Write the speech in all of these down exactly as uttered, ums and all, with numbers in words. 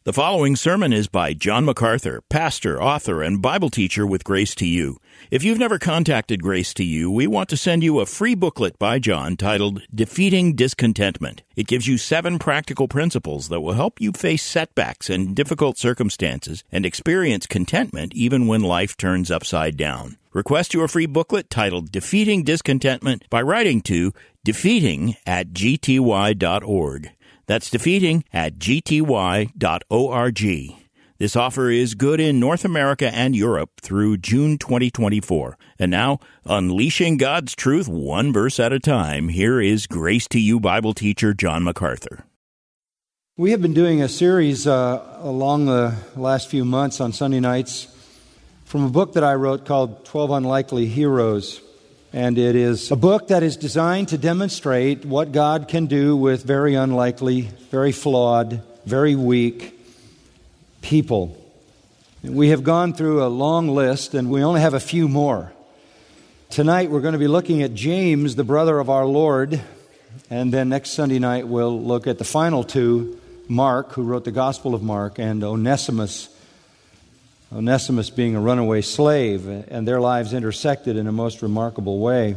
The following sermon is by John MacArthur, pastor, author, and Bible teacher with Grace to You. If you've never contacted Grace to You, we want to send you a free booklet by John titled Defeating Discontentment. It gives you seven practical principles that will help you face setbacks and difficult circumstances and experience contentment even when life turns upside down. Request your free booklet titled Defeating Discontentment by writing to defeating at g t y dot org. That's defeating at g t y dot org. This offer is good in North America and Europe through June twenty twenty-four. And now, unleashing God's truth one verse at a time, here is Grace to You Bible teacher John MacArthur. We have been doing a series uh, along the last few months on Sunday nights from a book that I wrote called twelve Unlikely Heroes. And it is a book that is designed to demonstrate what God can do with very unlikely, very flawed, very weak people. We have gone through a long list, and we only have a few more. Tonight we're going to be looking at James, the brother of our Lord, and then next Sunday night we'll look at the final two, Mark, who wrote the Gospel of Mark, and Onesimus, Onesimus being a runaway slave, and their lives intersected in a most remarkable way.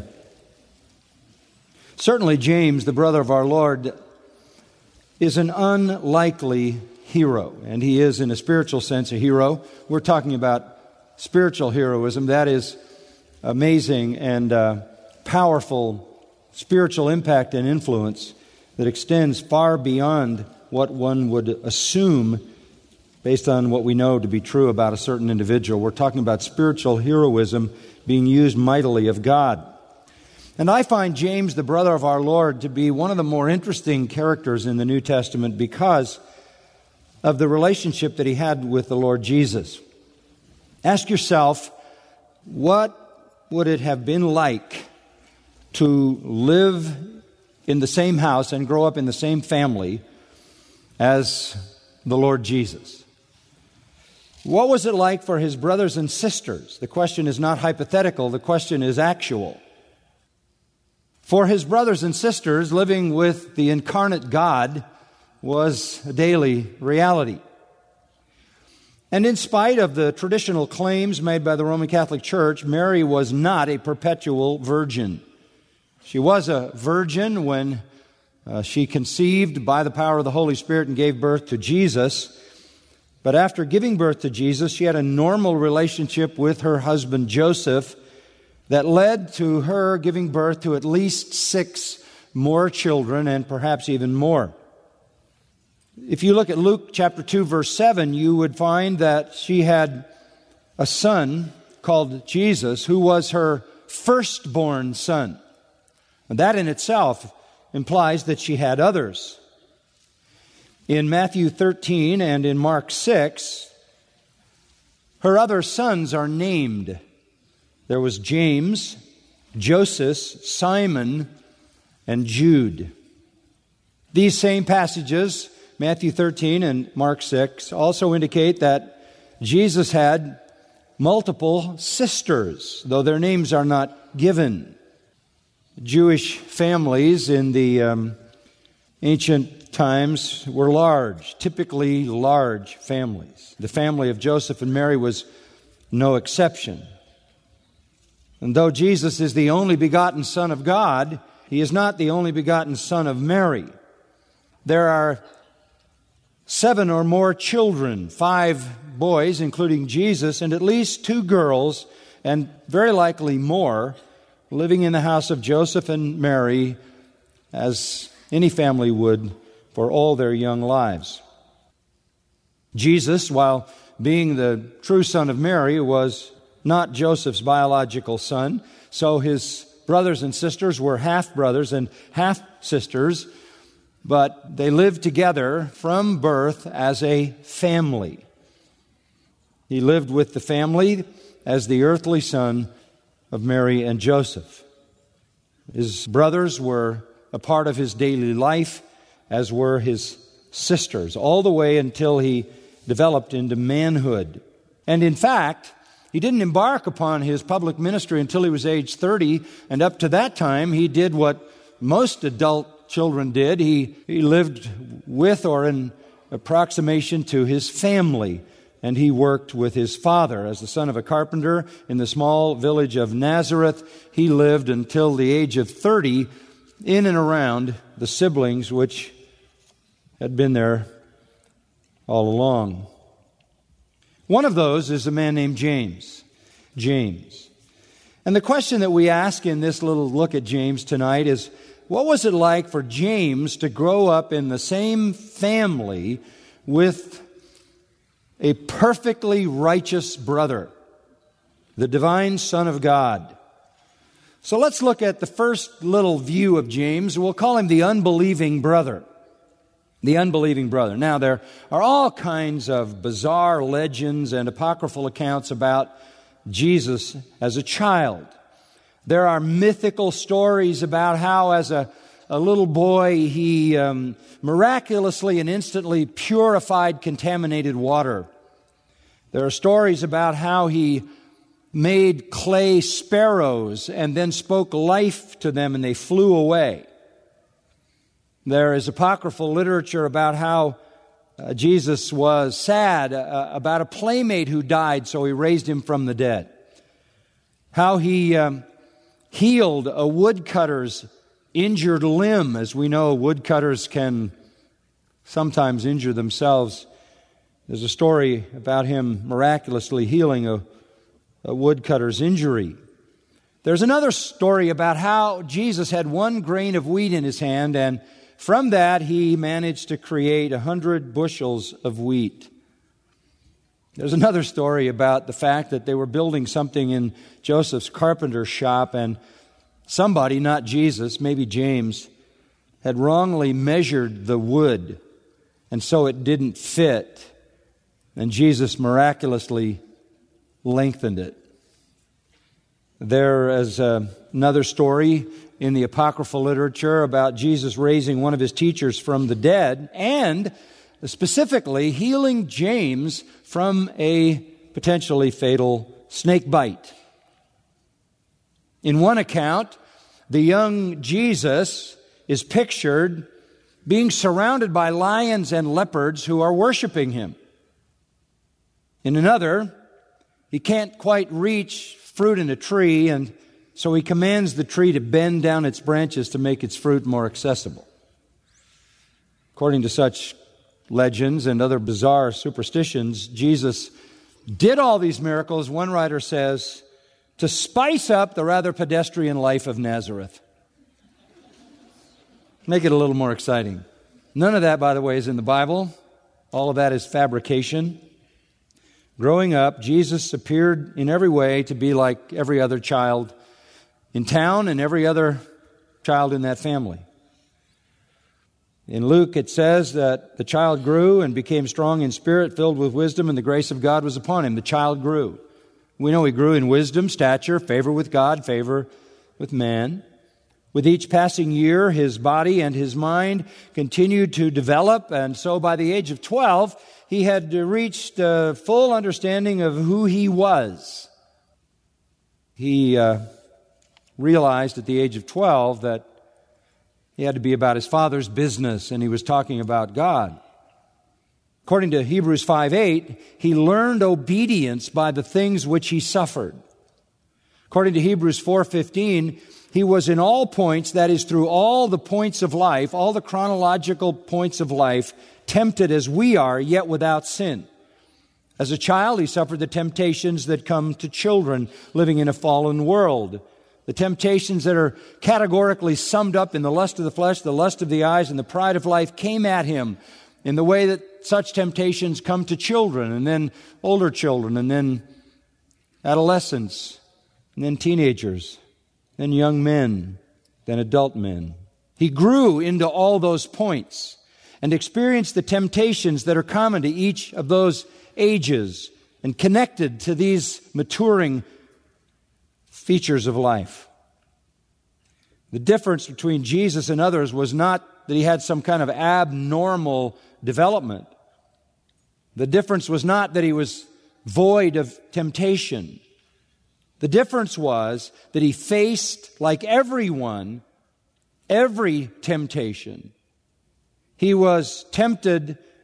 Certainly James, the brother of our Lord, is an unlikely hero, and he is in a spiritual sense a hero. We're talking about spiritual heroism. That is amazing and uh, powerful spiritual impact and influence that extends far beyond what one would assume based on what we know to be true about a certain individual. We're talking about spiritual heroism being used mightily of God. And I find James, the brother of our Lord, to be one of the more interesting characters in the New Testament because of the relationship that he had with the Lord Jesus. Ask yourself, what would it have been like to live in the same house and grow up in the same family as the Lord Jesus? What was it like for his brothers and sisters? The question is not hypothetical, the question is actual. For his brothers and sisters, living with the incarnate God was a daily reality. And in spite of the traditional claims made by the Roman Catholic Church, Mary was not a perpetual virgin. She was a virgin when uh, she conceived by the power of the Holy Spirit and gave birth to Jesus. But after giving birth to Jesus, she had a normal relationship with her husband Joseph that led to her giving birth to at least six more children and perhaps even more. If you look at Luke chapter two, verse seven, you would find that she had a son called Jesus who was her firstborn son. And that in itself implies that she had others. In Matthew thirteen and in Mark six, her other sons are named. There was James, Joseph, Simon, and Jude. These same passages, Matthew thirteen and Mark six, also indicate that Jesus had multiple sisters, though their names are not given. Jewish families in the um, ancient times were large, typically large families. The family of Joseph and Mary was no exception. And though Jesus is the only begotten Son of God, He is not the only begotten Son of Mary. There are seven or more children, five boys, including Jesus, and at least two girls, and very likely more, living in the house of Joseph and Mary, as any family would for all their young lives. Jesus, while being the true son of Mary, was not Joseph's biological son, so his brothers and sisters were half-brothers and half-sisters, but they lived together from birth as a family. He lived with the family as the earthly son of Mary and Joseph. His brothers were a part of his daily life, as were his sisters, all the way until he developed into manhood. And in fact, he didn't embark upon his public ministry until he was age thirty, and up to that time he did what most adult children did. He, he lived with or in approximation to his family. And he worked with his father. As the son of a carpenter in the small village of Nazareth, he lived until the age of thirty in and around the siblings which had been there all along. One of those is a man named James. James. And the question that we ask in this little look at James tonight is, what was it like for James to grow up in the same family with a perfectly righteous brother, the divine Son of God? So let's look at the first little view of James. We'll call him the unbelieving brother. The unbelieving brother. Now, there are all kinds of bizarre legends and apocryphal accounts about Jesus as a child. There are mythical stories about how, as a, a little boy, he um, miraculously and instantly purified contaminated water. There are stories about how he made clay sparrows and then spoke life to them and they flew away. There is apocryphal literature about how uh, Jesus was sad uh, about a playmate who died, so he raised him from the dead. How he um, healed a woodcutter's injured limb. As we know, woodcutters can sometimes injure themselves. There's a story about him miraculously healing a, a woodcutter's injury. There's another story about how Jesus had one grain of wheat in his hand, and from that he managed to create a hundred bushels of wheat. There's another story about the fact that they were building something in Joseph's carpenter shop, and somebody, not Jesus, maybe James, had wrongly measured the wood, and so it didn't fit. And Jesus miraculously lengthened it. There is uh, another story in the apocryphal literature about Jesus raising one of his teachers from the dead and specifically healing James from a potentially fatal snake bite. In one account, the young Jesus is pictured being surrounded by lions and leopards who are worshiping him. In another, he can't quite reach fruit in a tree, and so he commands the tree to bend down its branches to make its fruit more accessible. According to such legends and other bizarre superstitions, Jesus did all these miracles, one writer says, to spice up the rather pedestrian life of Nazareth. Make it a little more exciting. None of that, by the way, is in the Bible. All of that is fabrication. Growing up, Jesus appeared in every way to be like every other child in town and every other child in that family. In Luke, it says that the child grew and became strong in spirit, filled with wisdom, and the grace of God was upon him. The child grew. We know he grew in wisdom, stature, favor with God, favor with man. With each passing year, his body and his mind continued to develop, and so by the age of twelve, he had reached a full understanding of who he was. He uh, realized at the age of twelve that he had to be about his Father's business, and he was talking about God. According to Hebrews five eight, he learned obedience by the things which he suffered. According to Hebrews four fifteen, he was in all points, that is, through all the points of life, all the chronological points of life, tempted as we are, yet without sin. As a child, he suffered the temptations that come to children living in a fallen world. The temptations that are categorically summed up in the lust of the flesh, the lust of the eyes, and the pride of life came at him in the way that such temptations come to children, and then older children, and then adolescents, and then teenagers, then young men, then adult men. He grew into all those points and experienced the temptations that are common to each of those ages and connected to these maturing features of life. The difference between Jesus and others was not that he had some kind of abnormal development. The difference was not that he was void of temptation. The difference was that he faced, like everyone, every temptation. He was tempted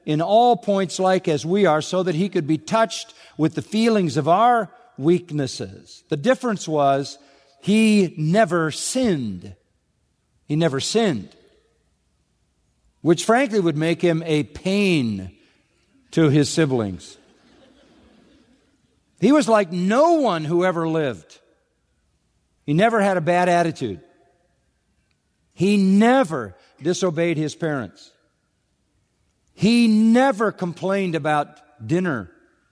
in all points like as we are, so that he could be touched with the feelings of our weaknesses. The difference was he never sinned. He never sinned, which frankly would make him a pain to his siblings. He was like no one who ever lived. He never had a bad attitude. He never disobeyed his parents. He never complained about dinner.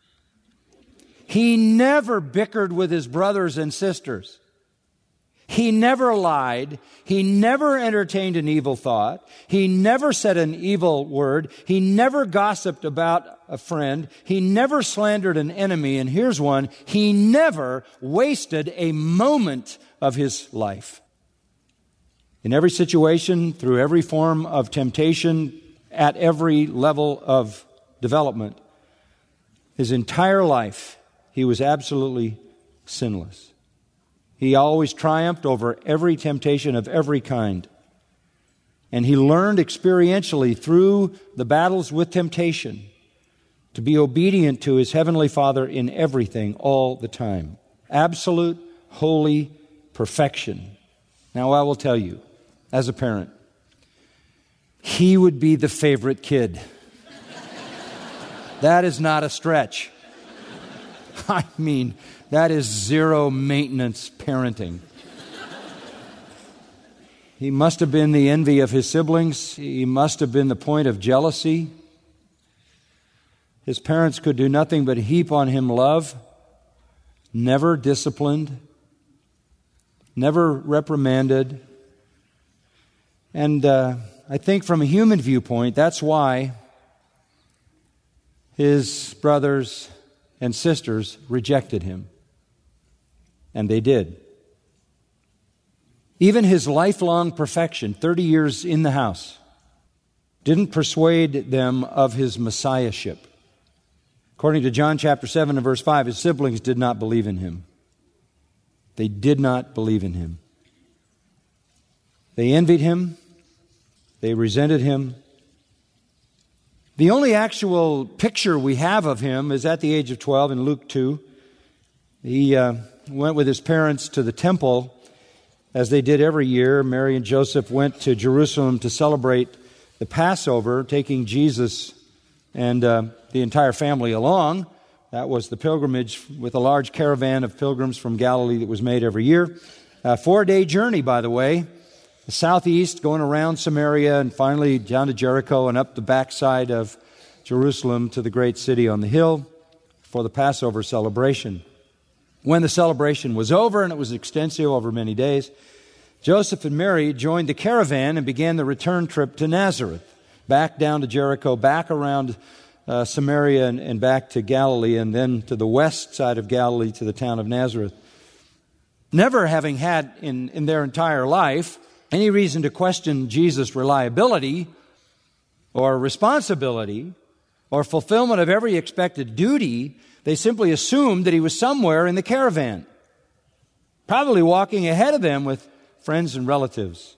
He never bickered with his brothers and sisters. He never lied. He never entertained an evil thought. He never said an evil word. He never gossiped about a friend. He never slandered an enemy. And here's one. He never wasted a moment of his life. In every situation, through every form of temptation, at every level of development, his entire life, he was absolutely sinless. He always triumphed over every temptation of every kind. And he learned experientially through the battles with temptation to be obedient to his Heavenly Father in everything all the time. Absolute, holy perfection. Now I will tell you, as a parent, he would be the favorite kid. That is not a stretch. I mean, that is zero maintenance parenting. He must have been the envy of his siblings. He must have been the point of jealousy. His parents could do nothing but heap on him love, never disciplined, never reprimanded. And uh, I think from a human viewpoint, that's why his brothers and sisters rejected him. And they did. Even his lifelong perfection, thirty years in the house, didn't persuade them of his messiahship. According to John chapter seven and verse five, his siblings did not believe in him. They did not believe in him. They envied him. They resented him. The only actual picture we have of him is at the age of twelve in Luke two. He uh, went with his parents to the temple, as they did every year. Mary and Joseph went to Jerusalem to celebrate the Passover, taking Jesus and uh, the entire family along. That was the pilgrimage with a large caravan of pilgrims from Galilee that was made every year. A four-day journey, by the way. The southeast, going around Samaria, and finally down to Jericho and up the backside of Jerusalem to the great city on the hill for the Passover celebration. When the celebration was over, and it was extensive over many days, Joseph and Mary joined the caravan and began the return trip to Nazareth, back down to Jericho, back around uh, Samaria and, and back to Galilee, and then to the west side of Galilee to the town of Nazareth. Never having had in, in their entire life any reason to question Jesus' reliability or responsibility or fulfillment of every expected duty, they simply assumed that he was somewhere in the caravan, probably walking ahead of them with friends and relatives.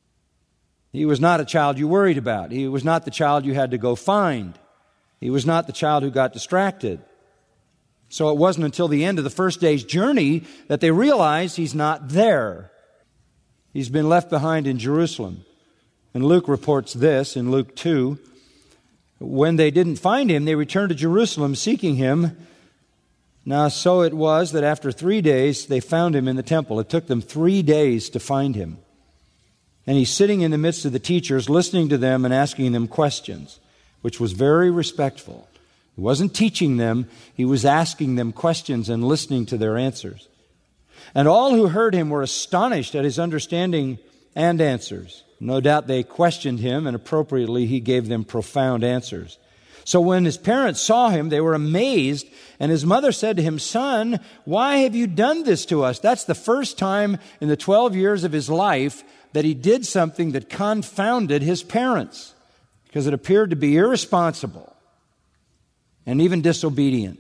He was not a child you worried about. He was not the child you had to go find. He was not the child who got distracted. So it wasn't until the end of the first day's journey that they realized he's not there. He's been left behind in Jerusalem. And Luke reports this in Luke two. When they didn't find him, they returned to Jerusalem seeking him. Now, so it was that after three days, they found him in the temple. It took them three days to find him. And he's sitting in the midst of the teachers, listening to them and asking them questions, which was very respectful. He wasn't teaching them. He was asking them questions and listening to their answers. And all who heard him were astonished at his understanding and answers. No doubt they questioned him, and appropriately he gave them profound answers. So when his parents saw him, they were amazed, and his mother said to him, "Son, why have you done this to us?" That's the first time in the twelve years of his life that he did something that confounded his parents, because it appeared to be irresponsible and even disobedient.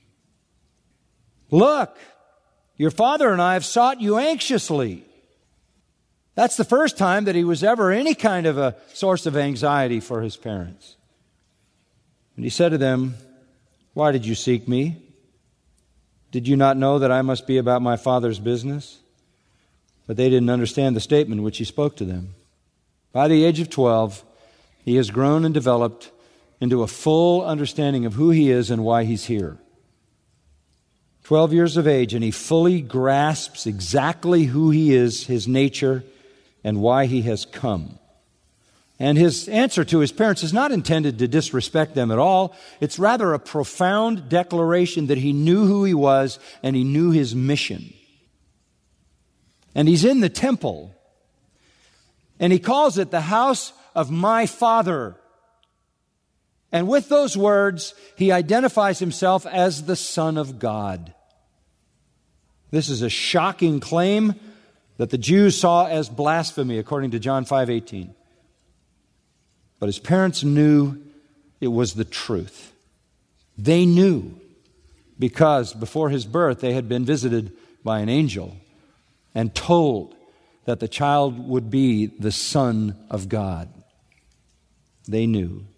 "Look, your father and I have sought you anxiously." That's the first time that he was ever any kind of a source of anxiety for his parents. And he said to them, "Why did you seek me? Did you not know that I must be about my Father's business?" But they didn't understand the statement which he spoke to them. By the age of twelve, he has grown and developed into a full understanding of who he is and why he's here. Twelve years of age, and he fully grasps exactly who he is, his nature, and why he has come. And his answer to his parents is not intended to disrespect them at all. It's rather a profound declaration that he knew who he was and he knew his mission. And he's in the temple, and he calls it the house of my Father. And with those words, he identifies himself as the Son of God. This is a shocking claim that the Jews saw as blasphemy, according to John five eighteen. But his parents knew it was the truth. They knew because before his birth they had been visited by an angel and told that the child would be the Son of God. They knew.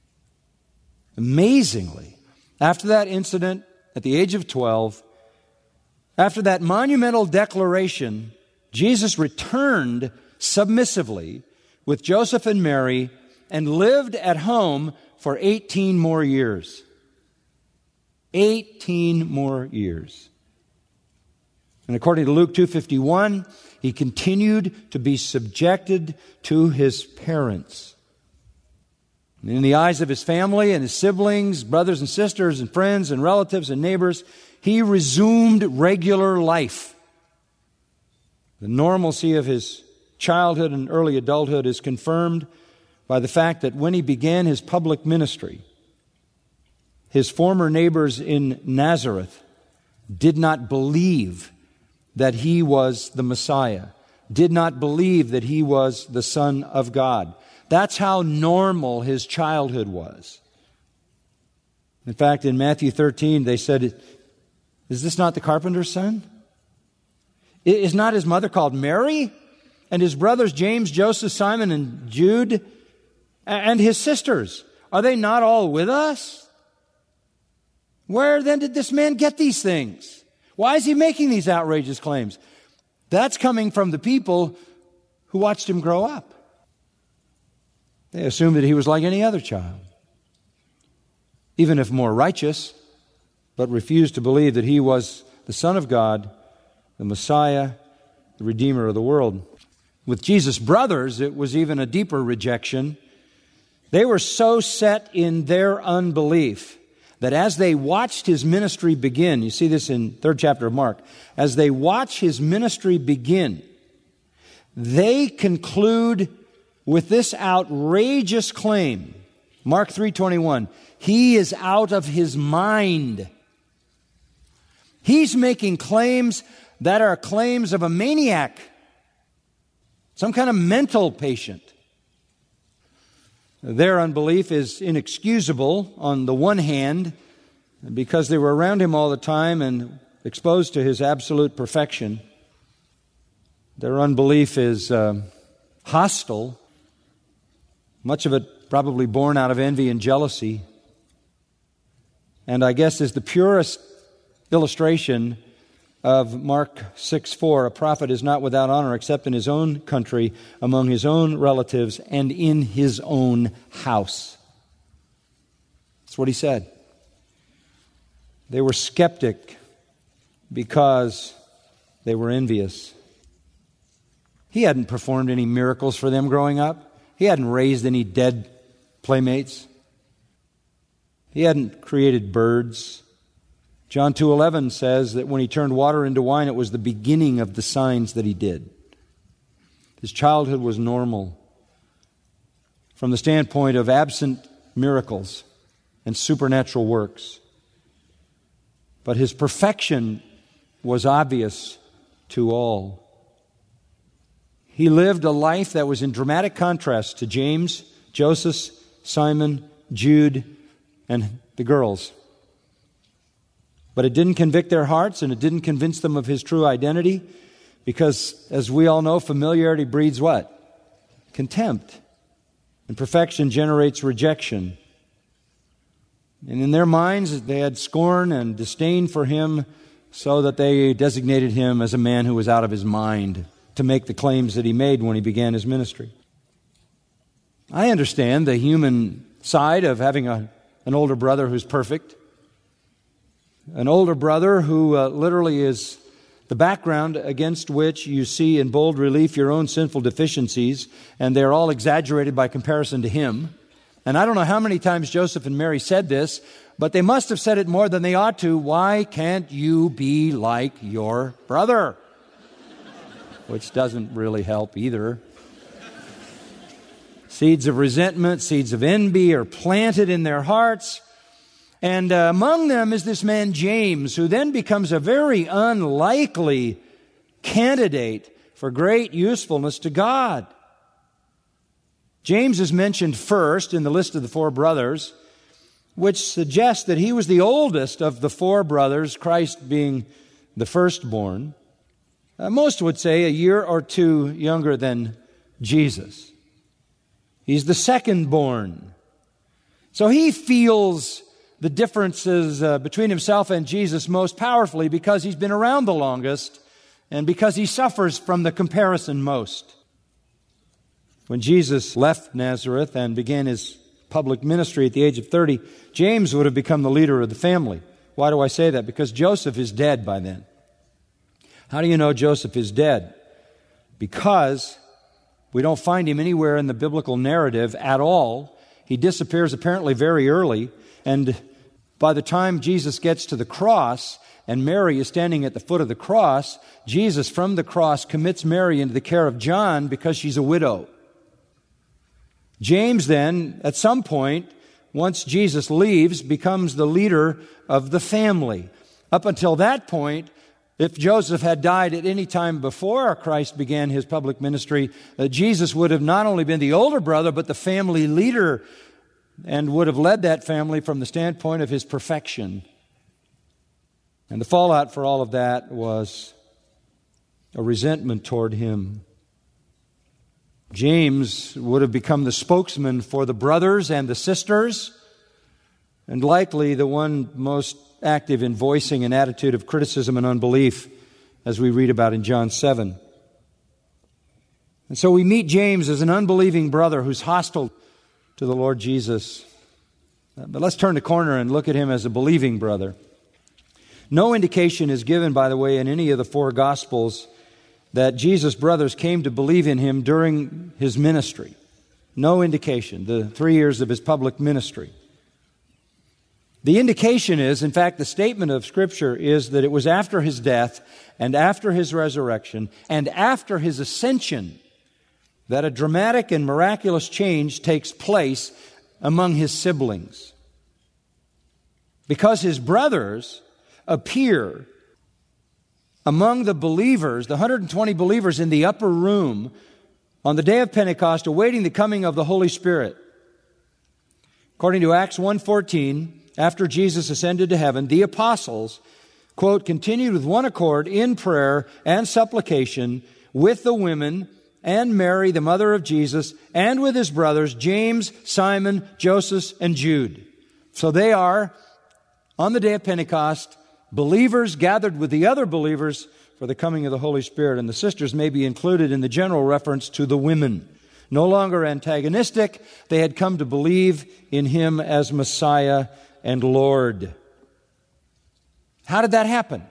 Amazingly, after that incident at the age of twelve, after that monumental declaration, Jesus returned submissively with Joseph and Mary and lived at home for eighteen more years. eighteen more years. And according to Luke two fifty-one, he continued to be subjected to his parents. And in the eyes of his family and his siblings, brothers and sisters and friends and relatives and neighbors, he resumed regular life. The normalcy of his childhood and early adulthood is confirmed by the fact that when he began his public ministry, his former neighbors in Nazareth did not believe that he was the Messiah, did not believe that he was the Son of God. That's how normal his childhood was. In fact, in Matthew thirteen, they said, "Is this not the carpenter's son? Is not his mother called Mary? And his brothers James, Joseph, Simon, and Jude? And his sisters, are they not all with us? Where then did this man get these things? Why is he making these outrageous claims?" That's coming from the people who watched him grow up. They assumed that he was like any other child, even if more righteous, but refused to believe that he was the Son of God, the Messiah, the Redeemer of the world. With Jesus' brothers, it was even a deeper rejection. They were so set in their unbelief that as they watched his ministry begin, you see this in third chapter of Mark, as they watch his ministry begin, they conclude with this outrageous claim. Mark three twenty-one, he is out of his mind. He's making claims that are claims of a maniac, some kind of mental patient. Their unbelief is inexcusable on the one hand because they were around him all the time and exposed to his absolute perfection. Their unbelief is uh, hostile, much of it probably born out of envy and jealousy. And I guess is the purest illustration of Mark six four, a prophet is not without honor except in his own country, among his own relatives, and in his own house. That's what he said. They were skeptic because they were envious. He hadn't performed any miracles for them growing up. He hadn't raised any dead playmates. He hadn't created birds. John two eleven says that when he turned water into wine, it was the beginning of the signs that he did. His childhood was normal from the standpoint of absent miracles and supernatural works. But his perfection was obvious to all. He lived a life that was in dramatic contrast to James, Joseph, Simon, Jude, and the girls. But it didn't convict their hearts, and it didn't convince them of his true identity, because, as we all know, familiarity breeds what? Contempt. And perfection generates rejection. And in their minds, they had scorn and disdain for him, so that they designated him as a man who was out of his mind to make the claims that he made when he began his ministry. I understand the human side of having a, an older brother who's perfect. An older brother who uh, literally is the background against which you see in bold relief your own sinful deficiencies, and they're all exaggerated by comparison to him. And I don't know how many times Joseph and Mary said this, but they must have said it more than they ought to. Why can't you be like your brother? Which doesn't really help either. Seeds of resentment, seeds of envy are planted in their hearts. And uh, among them is this man James, who then becomes a very unlikely candidate for great usefulness to God. James is mentioned first in the list of the four brothers, which suggests that he was the oldest of the four brothers, Christ being the firstborn. Uh, most would say a year or two younger than Jesus. He's the second-born. So he feels the differences uh, between himself and Jesus most powerfully because he's been around the longest and because he suffers from the comparison most. When Jesus left Nazareth and began his public ministry at the age of thirty, James would have become the leader of the family. Why do I say that? Because Joseph is dead by then. How do you know Joseph is dead? Because we don't find him anywhere in the biblical narrative at all. He disappears apparently very early, and by the time Jesus gets to the cross and Mary is standing at the foot of the cross, Jesus from the cross commits Mary into the care of John because she's a widow. James then, at some point, once Jesus leaves, becomes the leader of the family. Up until that point, if Joseph had died at any time before Christ began his public ministry, uh, Jesus would have not only been the older brother, but the family leader, and would have led that family from the standpoint of his perfection. And the fallout for all of that was a resentment toward him. James would have become the spokesman for the brothers and the sisters, and likely the one most active in voicing an attitude of criticism and unbelief, as we read about in John seven. And so we meet James as an unbelieving brother who's hostile to the Lord Jesus. But let's turn the corner and look at him as a believing brother. No indication is given, by the way, in any of the four Gospels that Jesus' brothers came to believe in him during his ministry. No indication, the three years of his public ministry. The indication is, in fact, the statement of Scripture is that it was after his death and after his resurrection and after his ascension that a dramatic and miraculous change takes place among his siblings. Because his brothers appear among the believers, the one hundred twenty believers in the upper room on the day of Pentecost, awaiting the coming of the Holy Spirit. According to Acts one fourteen, after Jesus ascended to heaven, the apostles, quote, continued with one accord in prayer and supplication with the women and Mary, the mother of Jesus, and with his brothers, James, Simon, Joseph, and Jude. So they are, on the day of Pentecost, believers gathered with the other believers for the coming of the Holy Spirit. And the sisters may be included in the general reference to the women. No longer antagonistic, they had come to believe in him as Messiah and Lord. How did that happen?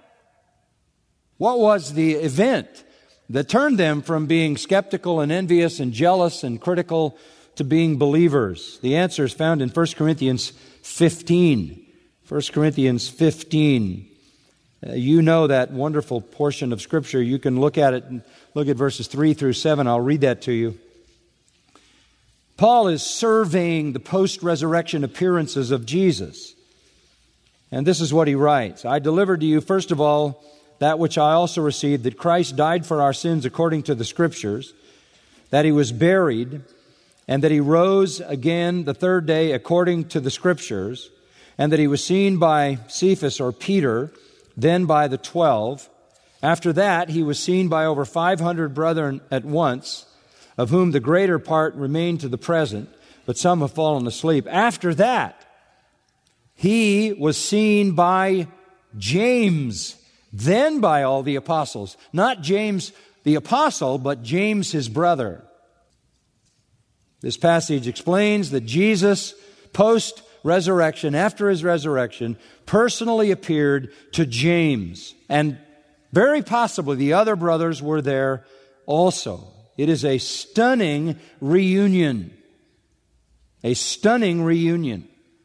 What was the event that turned them from being skeptical and envious and jealous and critical to being believers? The answer is found in First Corinthians fifteen. First Corinthians fifteen. Uh, you know that wonderful portion of Scripture. You can look at it and look at verses three through seven. I'll read that to you. Paul is surveying the post-resurrection appearances of Jesus. And this is what he writes. I delivered to you, first of all, that which I also received, that Christ died for our sins according to the Scriptures, that he was buried, and that he rose again the third day according to the Scriptures, and that he was seen by Cephas or Peter, then by the twelve. After that, he was seen by over five hundred brethren at once, of whom the greater part remain to the present, but some have fallen asleep. After that, He was seen by James, then by all the apostles. Not James the apostle, but James his brother. This passage explains that Jesus, post-resurrection, after his resurrection, personally appeared to James. And very possibly the other brothers were there also. It is a stunning reunion. A stunning reunion.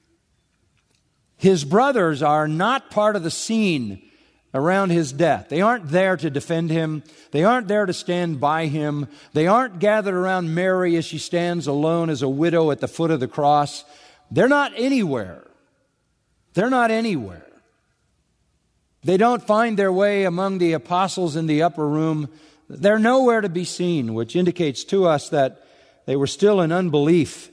His brothers are not part of the scene around his death. They aren't there to defend him. They aren't there to stand by him. They aren't gathered around Mary as she stands alone as a widow at the foot of the cross. They're not anywhere. They're not anywhere. They don't find their way among the apostles in the upper room. They're nowhere to be seen, which indicates to us that they were still in unbelief.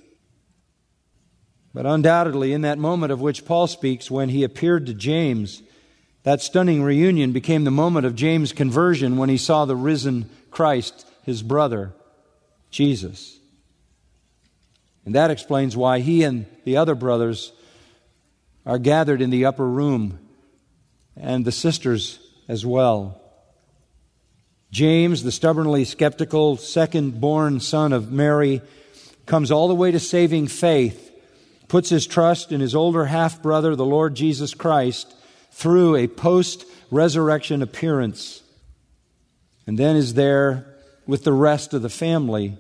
But undoubtedly, in that moment of which Paul speaks, when he appeared to James, that stunning reunion became the moment of James' conversion when he saw the risen Christ, his brother, Jesus. And that explains why he and the other brothers are gathered in the upper room, and the sisters as well. James, the stubbornly skeptical second-born son of Mary, comes all the way to saving faith, puts his trust in his older half-brother, the Lord Jesus Christ, through a post-resurrection appearance, and then is there with the rest of the family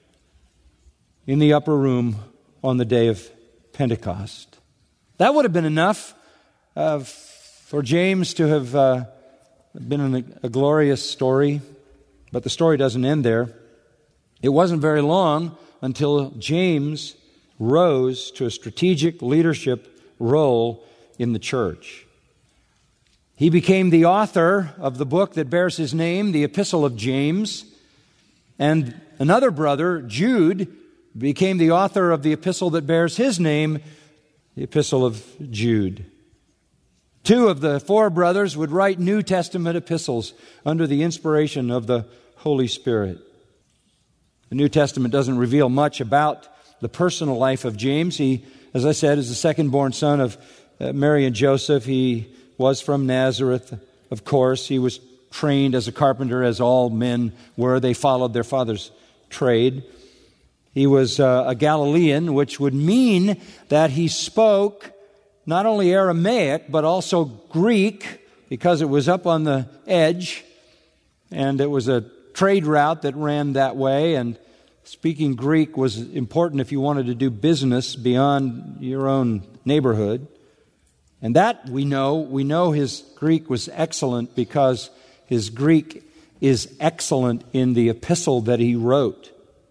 in the upper room on the day of Pentecost. That would have been enough uh, for James to have uh, been a, a glorious story, but the story doesn't end there. It wasn't very long until James rose to a strategic leadership role in the church. He became the author of the book that bears his name, the Epistle of James, and another brother, Jude, became the author of the epistle that bears his name, the Epistle of Jude. Two of the four brothers would write New Testament epistles under the inspiration of the Holy Spirit. The New Testament doesn't reveal much about the personal life of James. He, as I said, is the second-born son of uh, Mary and Joseph. He was from Nazareth, of course. He was trained as a carpenter, as all men were. They followed their father's trade. He was uh, a Galilean, which would mean that he spoke not only Aramaic, but also Greek, because it was up on the edge, and it was a trade route that ran that way, and speaking Greek was important if you wanted to do business beyond your own neighborhood. And that we know, we know his Greek was excellent because his Greek is excellent in the epistle that he wrote.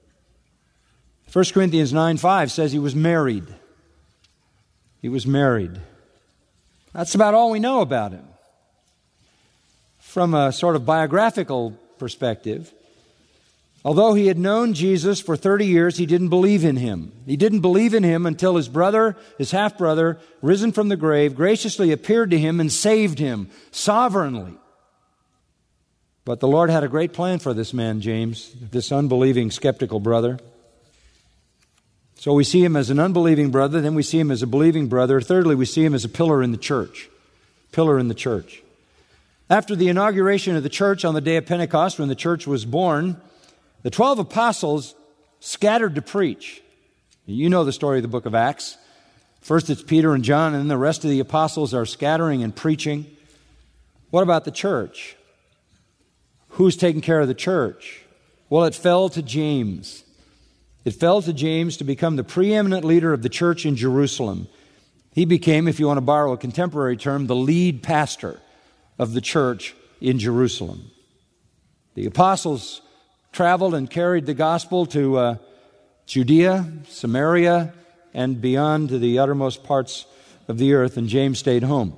First Corinthians nine five says he was married. He was married. That's about all we know about him. From a sort of biographical perspective, although he had known Jesus for thirty years, he didn't believe in him. He didn't believe in him until his brother, his half-brother, risen from the grave, graciously appeared to him and saved him sovereignly. But the Lord had a great plan for this man, James, this unbelieving, skeptical brother. So we see him as an unbelieving brother, then we see him as a believing brother. Thirdly, we see him as a pillar in the church. Pillar in the church. After the inauguration of the church on the day of Pentecost, when the church was born, the twelve apostles scattered to preach. You know the story of the book of Acts. First it's Peter and John, and then the rest of the apostles are scattering and preaching. What about the church? Who's taking care of the church? Well, it fell to James. It fell to James to become the preeminent leader of the church in Jerusalem. He became, if you want to borrow a contemporary term, the lead pastor of the church in Jerusalem. The apostles traveled and carried the gospel to uh, Judea, Samaria, and beyond to the uttermost parts of the earth, and James stayed home.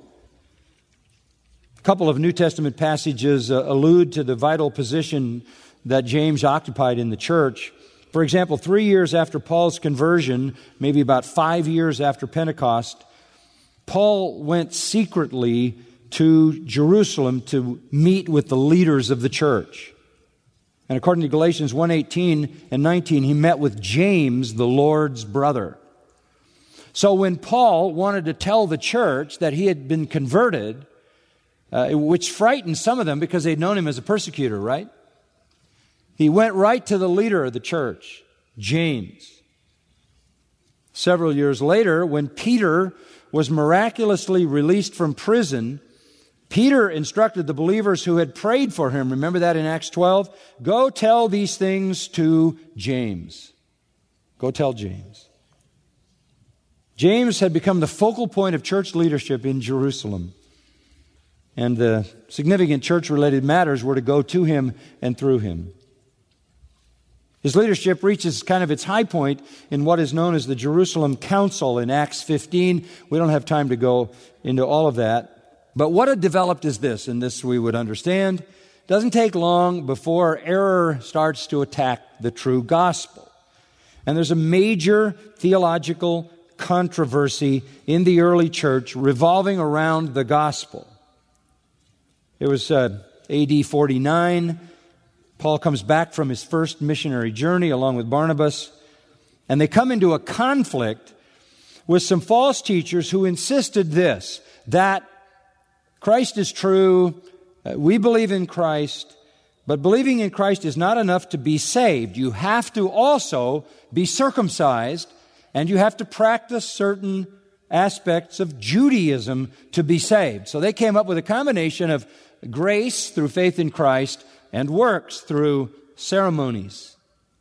A couple of New Testament passages uh, allude to the vital position that James occupied in the church. For example, three years after Paul's conversion, maybe about five years after Pentecost, Paul went secretly to Jerusalem to meet with the leaders of the church. And according to Galatians one eighteen and nineteen, he met with James, the Lord's brother. So when Paul wanted to tell the church that he had been converted, uh, which frightened some of them because they'd known him as a persecutor, right? He went right to the leader of the church, James. Several years later, when Peter was miraculously released from prison, Peter instructed the believers who had prayed for him, remember that in Acts twelve? Go tell these things to James. Go tell James. James had become the focal point of church leadership in Jerusalem. And the significant church-related matters were to go to him and through him. His leadership reaches kind of its high point in what is known as the Jerusalem Council in Acts fifteen. We don't have time to go into all of that. But what had developed is this, and this we would understand. It doesn't take long before error starts to attack the true gospel. And there's a major theological controversy in the early church revolving around the gospel. It was uh, A D forty-nine. Paul comes back from his first missionary journey along with Barnabas, and they come into a conflict with some false teachers who insisted this, that Christ is true, uh, we believe in Christ, but believing in Christ is not enough to be saved. You have to also be circumcised, and you have to practice certain aspects of Judaism to be saved. So they came up with a combination of grace through faith in Christ and works through ceremonies.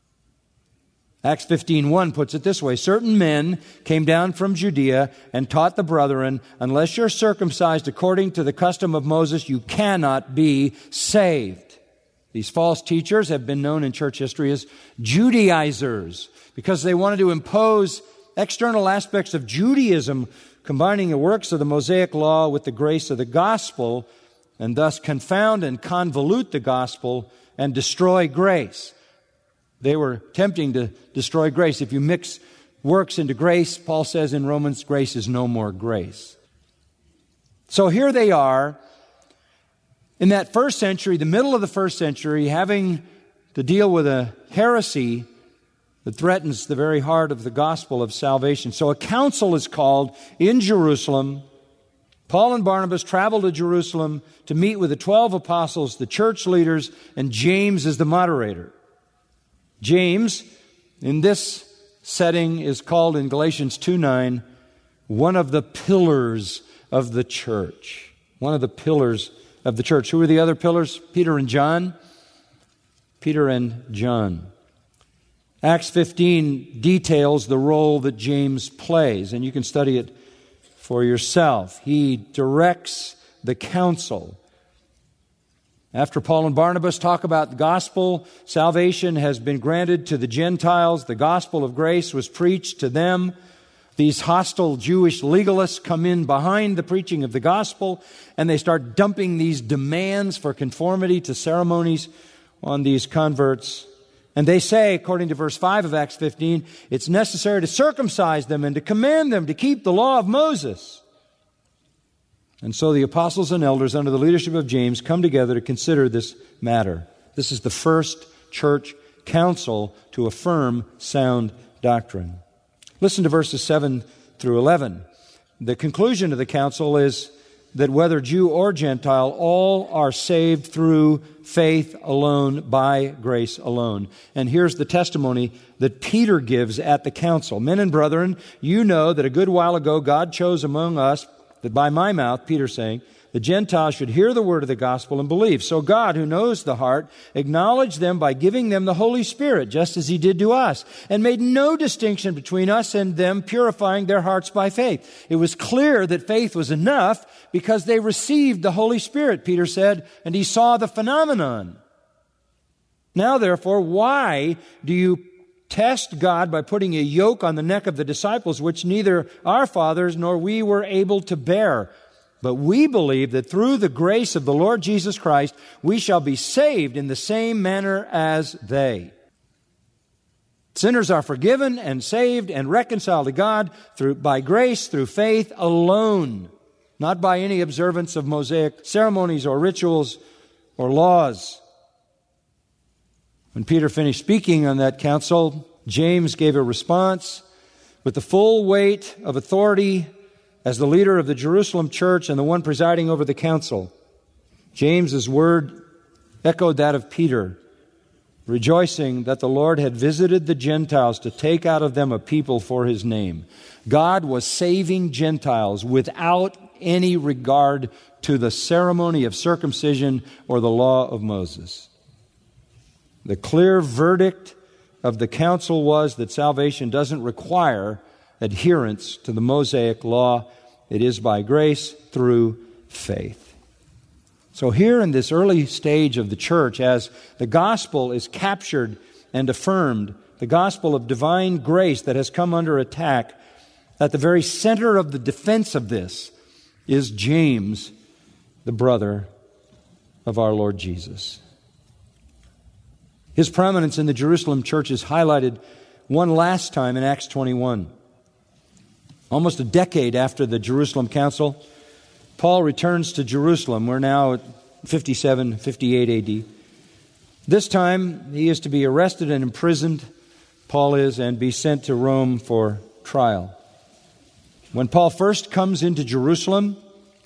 Acts fifteen one puts it this way, certain men came down from Judea and taught the brethren, unless you're circumcised according to the custom of Moses, you cannot be saved. These false teachers have been known in church history as Judaizers because they wanted to impose external aspects of Judaism, combining the works of the Mosaic law with the grace of the gospel, and thus confound and convolute the gospel and destroy grace. They were attempting to destroy grace. If you mix works into grace, Paul says in Romans, grace is no more grace. So here they are in that first century, the middle of the first century, having to deal with a heresy that threatens the very heart of the gospel of salvation. So a council is called in Jerusalem. Paul and Barnabas travel to Jerusalem to meet with the twelve apostles, the church leaders, and James is the moderator. James, in this setting, is called in Galatians two nine, one of the pillars of the church. One of the pillars of the church. Who are the other pillars? Peter and John. Peter and John. Acts fifteen details the role that James plays, and you can study it for yourself. He directs the council. After Paul and Barnabas talk about the gospel, salvation has been granted to the Gentiles. The gospel of grace was preached to them. These hostile Jewish legalists come in behind the preaching of the gospel, and they start dumping these demands for conformity to ceremonies on these converts. And they say, according to verse five of Acts fifteen, it's necessary to circumcise them and to command them to keep the law of Moses. And so the apostles and elders, under the leadership of James, come together to consider this matter. This is the first church council to affirm sound doctrine. Listen to verses seven through eleven. The conclusion of the council is that whether Jew or Gentile, all are saved through faith alone, by grace alone. And here's the testimony that Peter gives at the council. Men and brethren, you know that a good while ago God chose among us that by my mouth, Peter saying, the Gentiles should hear the word of the gospel and believe. So God, who knows the heart, acknowledged them by giving them the Holy Spirit, just as He did to us, and made no distinction between us and them, purifying their hearts by faith. It was clear that faith was enough because they received the Holy Spirit, Peter said, and he saw the phenomenon. Now, therefore, why do you test God by putting a yoke on the neck of the disciples, which neither our fathers nor we were able to bear? But we believe that through the grace of the Lord Jesus Christ, we shall be saved in the same manner as they. Sinners are forgiven and saved and reconciled to God through, by grace through faith alone, not by any observance of Mosaic ceremonies or rituals or laws. When Peter finished speaking on that council, James gave a response. with the full weight of authority as the leader of the Jerusalem church and the one presiding over the council. James's word echoed that of Peter, rejoicing that the Lord had visited the Gentiles to take out of them a people for His name. God was saving Gentiles without any regard to the ceremony of circumcision or the law of Moses. The clear verdict of the council was that salvation doesn't require adherence to the Mosaic law. It is by grace through faith. So here in this early stage of the church, as the gospel is captured and affirmed, the gospel of divine grace that has come under attack, at the very center of the defense of this is James, the brother of our Lord Jesus. His prominence in the Jerusalem church is highlighted one last time in Acts twenty-one. Almost a decade after the Jerusalem Council, Paul returns to Jerusalem. We're now at fifty-seven, fifty-eight A D. This time, he is to be arrested and imprisoned, Paul is, and be sent to Rome for trial. When Paul first comes into Jerusalem,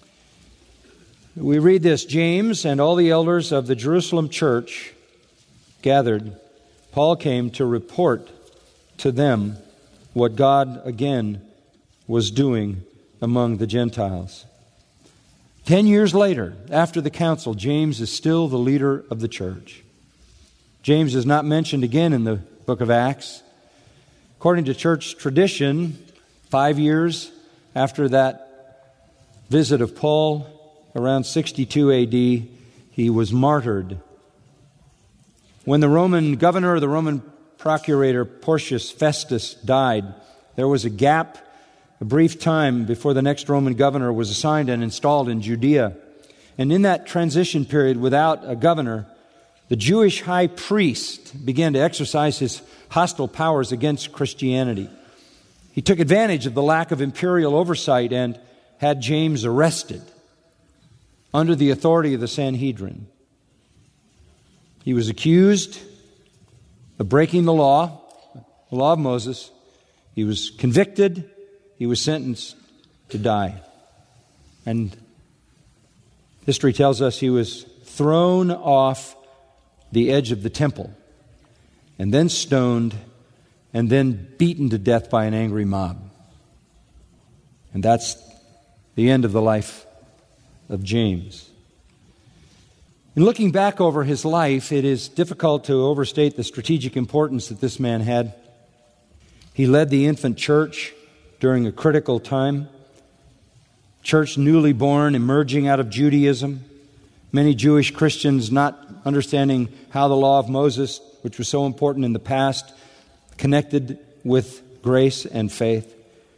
we read this: James and all the elders of the Jerusalem church gathered. Paul came to report to them what God again was doing among the Gentiles. Ten years later, after the council, James is still the leader of the church. James is not mentioned again in the book of Acts. According to church tradition, five years after that visit of Paul, around sixty-two A D, he was martyred. When the Roman governor, the Roman procurator Porcius Festus died, there was a gap, a brief time before the next Roman governor was assigned and installed in Judea. And in that transition period without a governor, the Jewish high priest began to exercise his hostile powers against Christianity. He took advantage of the lack of imperial oversight and had James arrested under the authority of the Sanhedrin. He was accused of breaking the law, the law of Moses. He was convicted. He was sentenced to die. And history tells us he was thrown off the edge of the temple, and then stoned, and then beaten to death by an angry mob. And that's the end of the life of James. In looking back over his life, it is difficult to overstate the strategic importance that this man had. He led the infant church during a critical time. Church newly born, emerging out of Judaism. Many Jewish Christians not understanding how the law of Moses, which was so important in the past, connected with grace and faith.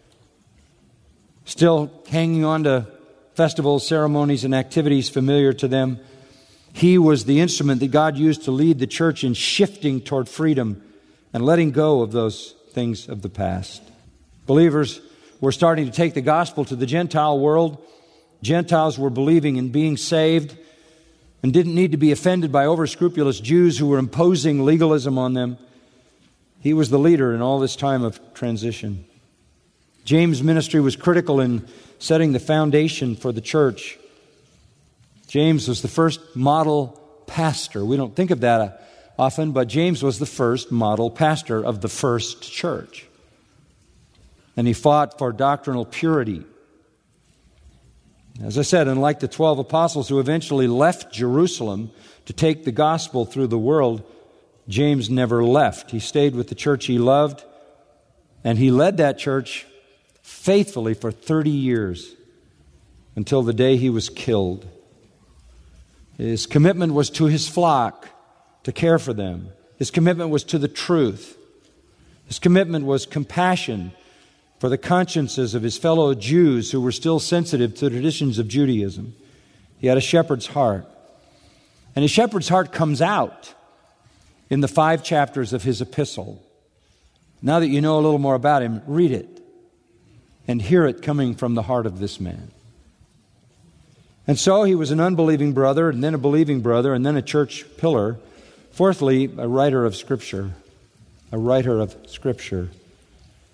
Still hanging on to festivals, ceremonies, and activities familiar to them. He was the instrument that God used to lead the church in shifting toward freedom and letting go of those things of the past. Believers were starting to take the gospel to the Gentile world. Gentiles were believing in being saved and didn't need to be offended by over-scrupulous Jews who were imposing legalism on them. He was the leader in all this time of transition. James' ministry was critical in setting the foundation for the church. James was the first model pastor. We don't think of that often, but James was the first model pastor of the first church. And he fought for doctrinal purity. As I said, unlike the twelve apostles who eventually left Jerusalem to take the gospel through the world, James never left. He stayed with the church he loved, and he led that church faithfully for thirty years until the day he was killed. His commitment was to his flock, to care for them. His commitment was to the truth. His commitment was compassion for the consciences of his fellow Jews who were still sensitive to the traditions of Judaism. He had a shepherd's heart. And his shepherd's heart comes out in the five chapters of his epistle. Now that you know a little more about him, read it and hear it coming from the heart of this man. And so he was an unbelieving brother, and then a believing brother, and then a church pillar. Fourthly, a writer of Scripture. A writer of Scripture.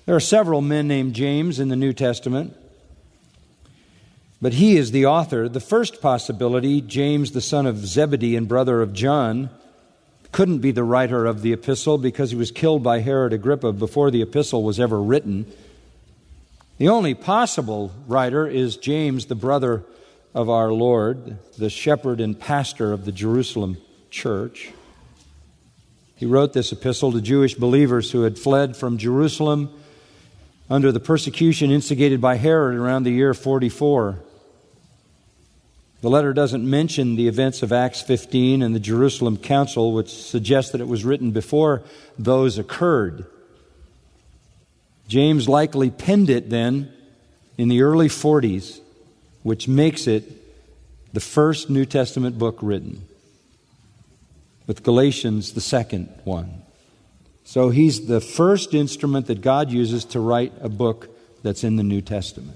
There are several men named James in the New Testament, but he is the author. The first possibility, James, the son of Zebedee and brother of John, couldn't be the writer of the epistle because he was killed by Herod Agrippa before the epistle was ever written. The only possible writer is James, the brother of our Lord, the shepherd and pastor of the Jerusalem church. He wrote this epistle to Jewish believers who had fled from Jerusalem under the persecution instigated by Herod around the year forty-four. The letter doesn't mention the events of Acts fifteen and the Jerusalem Council, which suggests that it was written before those occurred. James likely penned it then in the early forties, which makes it the first New Testament book written, with Galatians the second one. So he's the first instrument that God uses to write a book that's in the New Testament.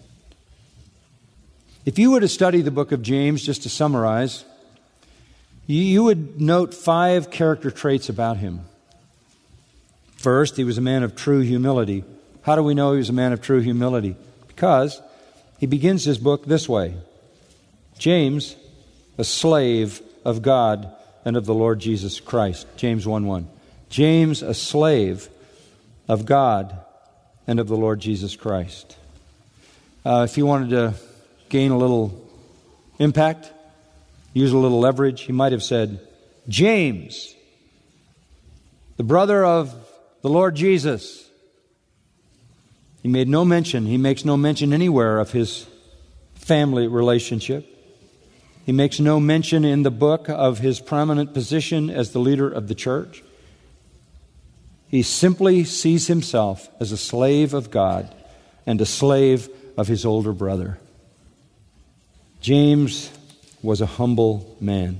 If you were to study the book of James, just to summarize, you would note five character traits about him. First, he was a man of true humility. How do we know he was a man of true humility? Because he begins his book this way: James, a slave of God and of the Lord Jesus Christ. James one one. James, a slave of God and of the Lord Jesus Christ. Uh, if you wanted to gain a little impact, use a little leverage, he might have said, James, the brother of the Lord Jesus. He made no mention, he makes no mention anywhere of his family relationship. He makes no mention in the book of his prominent position as the leader of the church. He simply sees himself as a slave of God and a slave of his older brother. James was a humble man.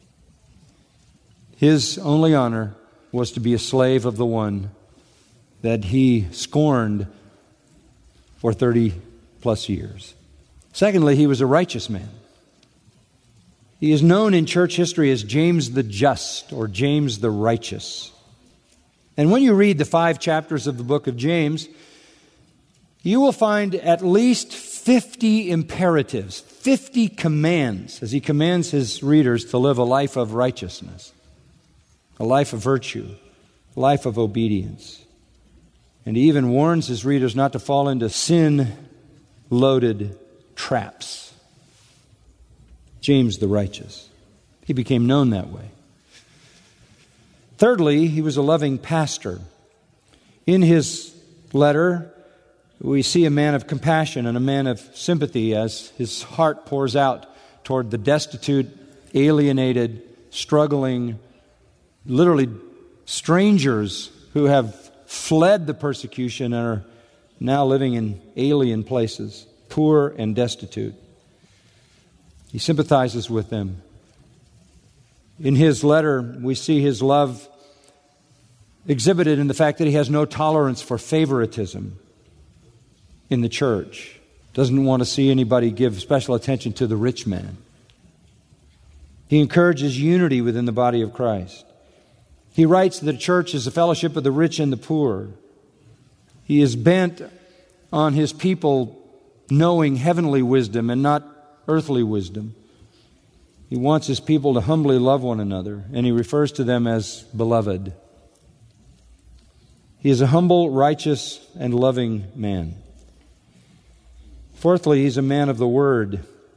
His only honor was to be a slave of the one that he scorned for thirty plus years. Secondly, he was a righteous man. He is known in church history as James the Just or James the Righteous. And when you read the five chapters of the book of James, you will find at least fifty imperatives, fifty commands, as he commands his readers to live a life of righteousness, a life of virtue, a life of obedience. And he even warns his readers not to fall into sin-loaded traps. James the Righteous. He became known that way. Thirdly, he was a loving pastor. In his letter, we see a man of compassion and a man of sympathy as his heart pours out toward the destitute, alienated, struggling, literally strangers who have fled the persecution and are now living in alien places, poor and destitute. He sympathizes with them. In his letter, we see his love exhibited in the fact that he has no tolerance for favoritism in the church. Doesn't want to see anybody give special attention to the rich man. He encourages unity within the body of Christ. He writes that the church is a fellowship of the rich and the poor. He is bent on his people knowing heavenly wisdom and not earthly wisdom. He wants his people to humbly love one another, and he refers to them as beloved. He is a humble, righteous, and loving man. Fourthly, he's a man of the Word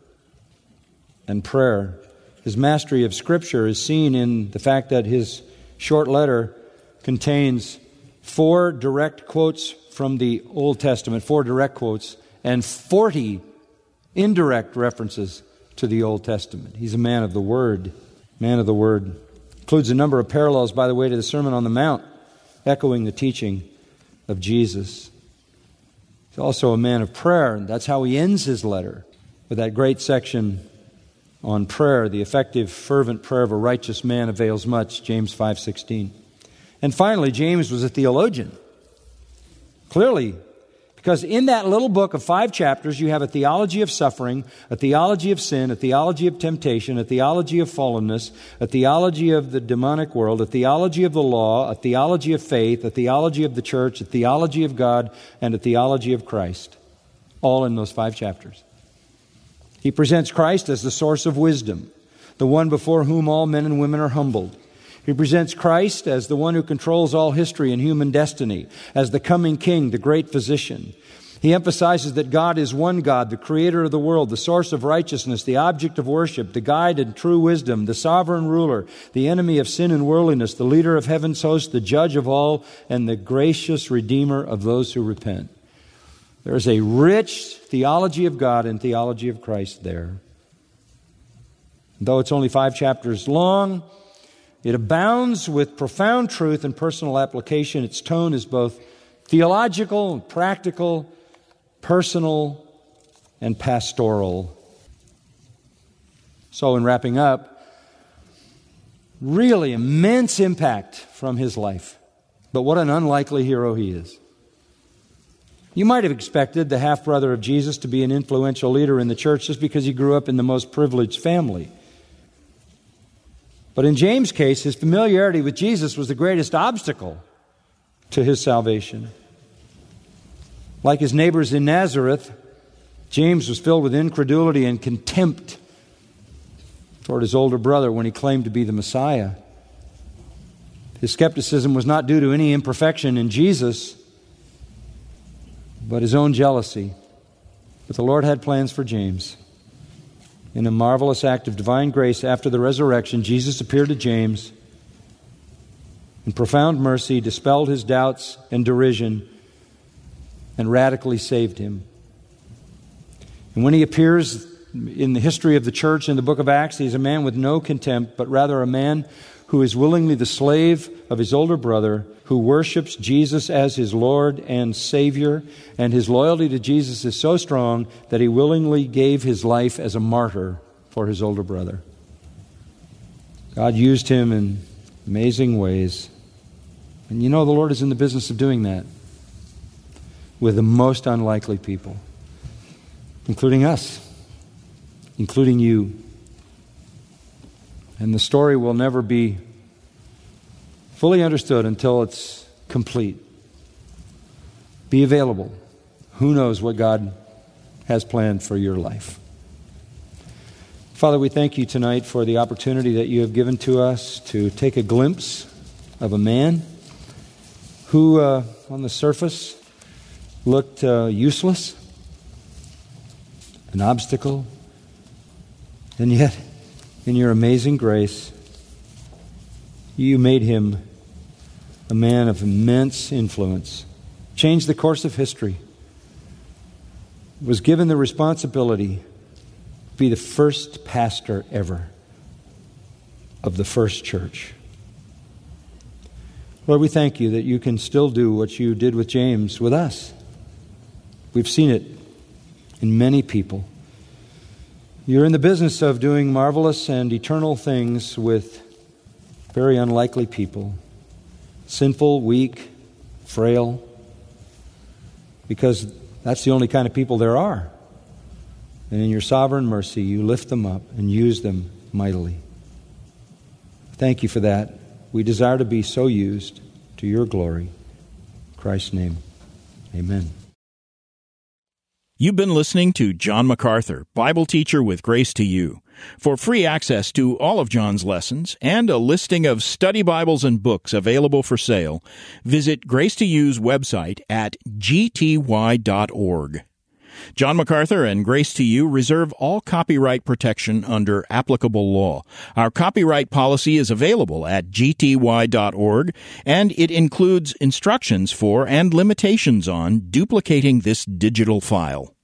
and prayer. His mastery of Scripture is seen in the fact that his short letter contains four direct quotes from the Old Testament, four direct quotes, and forty indirect references to the Old Testament. He's a man of the Word. Man of the Word. Includes a number of parallels, by the way, to the Sermon on the Mount, echoing the teaching of Jesus. He's also a man of prayer, and that's how he ends his letter, with that great section on prayer. The effective, fervent prayer of a righteous man avails much, James five sixteen. And finally, James was a theologian. Clearly, Because in that little book of five chapters, you have a theology of suffering, a theology of sin, a theology of temptation, a theology of fallenness, a theology of the demonic world, a theology of the law, a theology of faith, a theology of the church, a theology of God, and a theology of Christ. All in those five chapters. He presents Christ as the source of wisdom, the one before whom all men and women are humbled. He presents Christ as the one who controls all history and human destiny, as the coming King, the great physician. He emphasizes that God is one God, the creator of the world, the source of righteousness, the object of worship, the guide and true wisdom, the sovereign ruler, the enemy of sin and worldliness, the leader of heaven's host, the judge of all, and the gracious redeemer of those who repent. There is a rich theology of God and theology of Christ there. Though it's only five chapters long, it abounds with profound truth and personal application. Its tone is both theological and practical, personal and pastoral. So in wrapping up, really immense impact from his life. But what an unlikely hero he is. You might have expected the half-brother of Jesus to be an influential leader in the church just because he grew up in the most privileged family. But in James' case, his familiarity with Jesus was the greatest obstacle to his salvation. Like his neighbors in Nazareth, James was filled with incredulity and contempt toward his older brother when he claimed to be the Messiah. His skepticism was not due to any imperfection in Jesus, but his own jealousy. But the Lord had plans for James. In a marvelous act of divine grace after the resurrection, Jesus appeared to James. In profound mercy, dispelled his doubts and derision, and radically saved him. And when he appears in the history of the church in the book of Acts, he's a man with no contempt, but rather a man who is willingly the slave of his older brother, who worships Jesus as his Lord and Savior, and his loyalty to Jesus is so strong that he willingly gave his life as a martyr for his older brother. God used him in amazing ways. And you know the Lord is in the business of doing that with the most unlikely people, including us, including you. And the story will never be fully understood until it's complete. Be available. Who knows what God has planned for your life? Father, we thank you tonight for the opportunity that you have given to us to take a glimpse of a man who, uh, on the surface, looked uh, useless, an obstacle, and yet, in your amazing grace, you made him a man of immense influence, changed the course of history, was given the responsibility to be the first pastor ever of the first church. Lord, we thank you that you can still do what you did with James with us. We've seen it in many people. You're in the business of doing marvelous and eternal things with very unlikely people, sinful, weak, frail, because that's the only kind of people there are. And in your sovereign mercy, you lift them up and use them mightily. Thank you for that. We desire to be so used to your glory. In Christ's name, amen. You've been listening to John MacArthur, Bible teacher with Grace to You. For free access to all of John's lessons and a listing of study Bibles and books available for sale, visit Grace to You's website at g t y dot org. John MacArthur and Grace to You reserve all copyright protection under applicable law. Our copyright policy is available at g t y dot org, and it includes instructions for and limitations on duplicating this digital file.